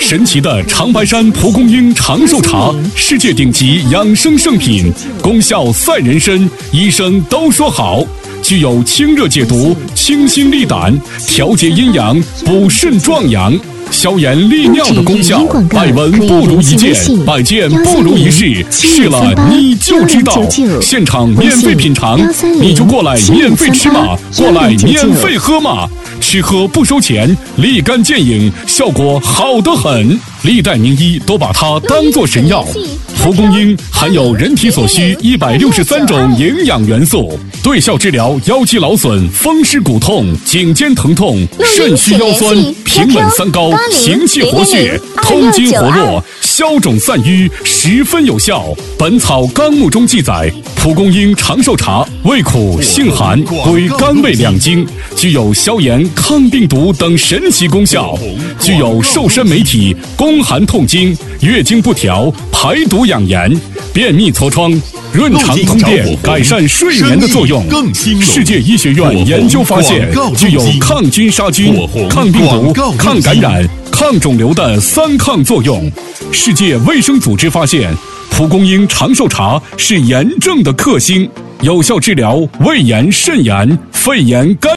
神奇的长白山蒲公英长寿茶，世界顶级养生圣品，功效赛人参，医生都说好。具有清热解毒、清心利胆、调节阴阳、补肾壮阳、消炎利尿的功效，百闻不如一见，百见不如一试，试了你就知道。现场免费品尝，你就过来免费吃嘛，过来免费喝嘛，吃喝不收钱，立竿见影，效果好得很。历代名医都把它当作神药。蒲公英含有人体所需163种营养元素，对效治疗腰肌劳损、风湿骨痛、颈肩疼痛、肾虚腰酸、平稳三高、行气活血、通经活络、消肿散瘀，十分有效。《本草纲目》中记载，蒲公英长寿茶味苦性寒，归肝胃两经，具有消炎、抗病毒等神奇功效，具有瘦身美体、宫寒痛经、月经不调、排毒养颜、便秘痤疮、润肠通便、改善睡眠的作用。世界医学院研究发现，具有抗菌杀菌、抗病毒、抗感染、抗肿瘤的3抗作用。世界卫生组织发现，蒲公英长寿茶是炎症的克星，有效治疗胃炎、肾炎、肺炎、肝